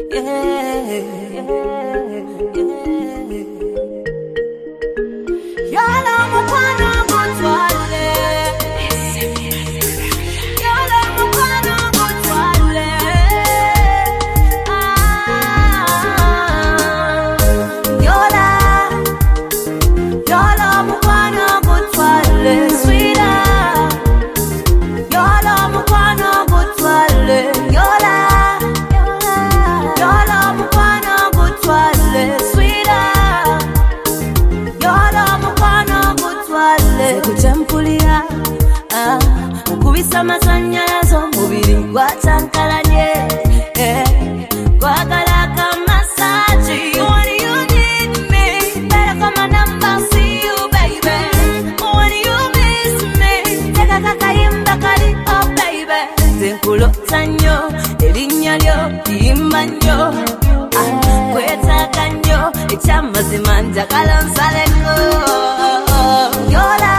Masanyalazo mubiri gwatankalanye gwagalaka massage. When you need me, better call my number, see you baby. When you miss me, teka kakayimba kali, oh baby. Tenkulota nnyo, erinnya lyo liyimba nnyo, kwetaaga nnyo, ekyamazima njagala nsaleko. Yola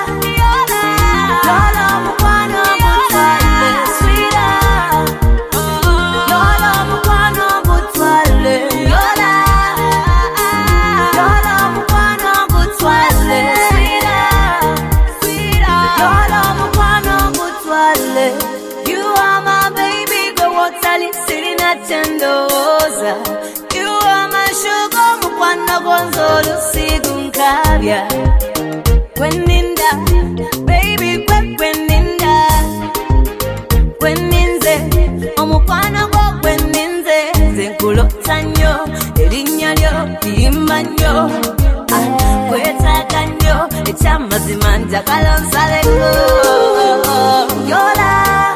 Chendoza, you are my sugar, mukwano gonzolo sigunkabya. Kweninda, baby, kweninda. Kweninze, omukwano go kweninze. Zenkulota nnyo, erinnya lyo liyimba nnyo, kwetaaga nnyo, ekyamazima njagala nsaleko. Yola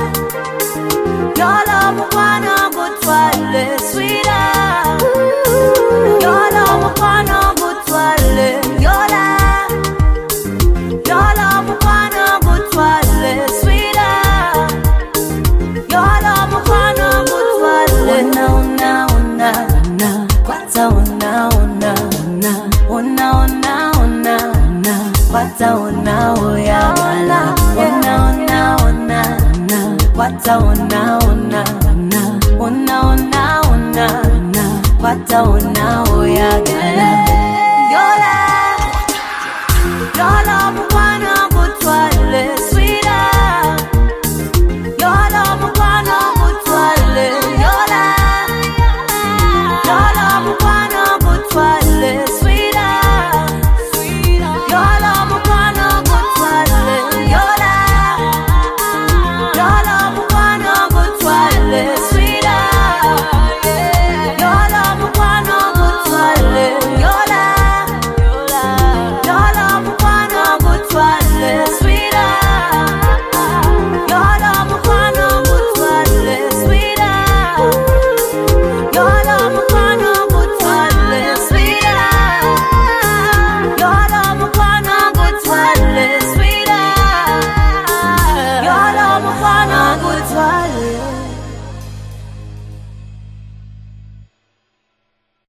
mukwano gutwale, sweetheart. Yola mukwano gutwale, yola mukwano gutwale, sweetheart. Yola mukwano gutwale. Kwata ona, kwata ona oyagala. Kwata ona.